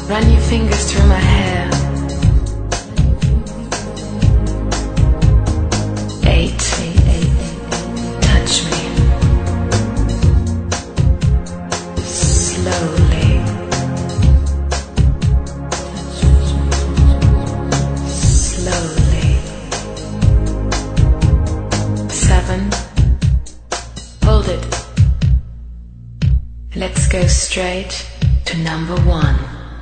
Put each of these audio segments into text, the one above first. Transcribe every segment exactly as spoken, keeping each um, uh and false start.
Run your fingers through my hair. Eight. Touch me. Slowly. Slowly. Seven. Hold it. Let's go straight to number one.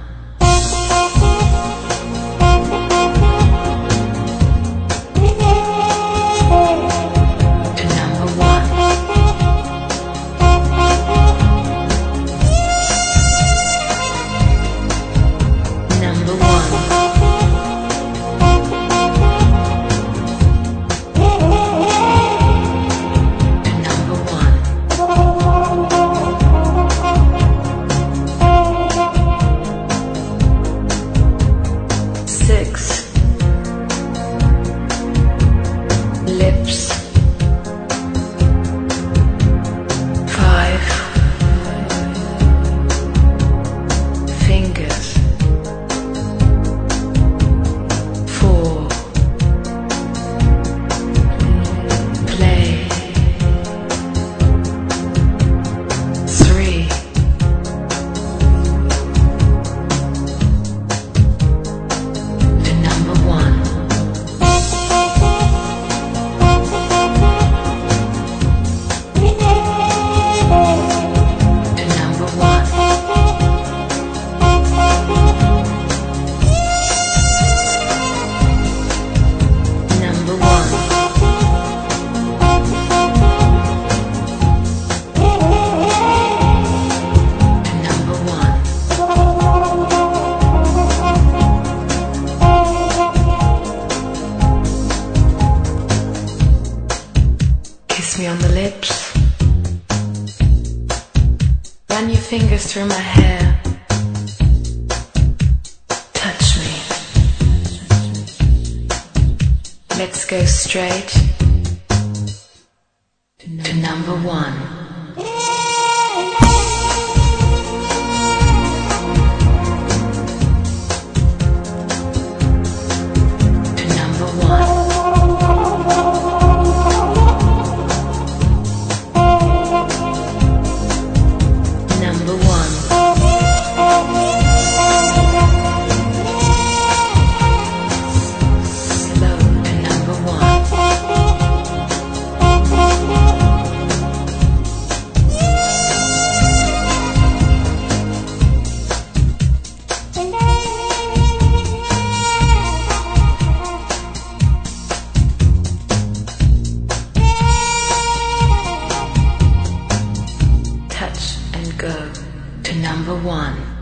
Kiss me on the lips. Run your fingers through my hair. Touch me. Let's go straight to number one. Go to number one.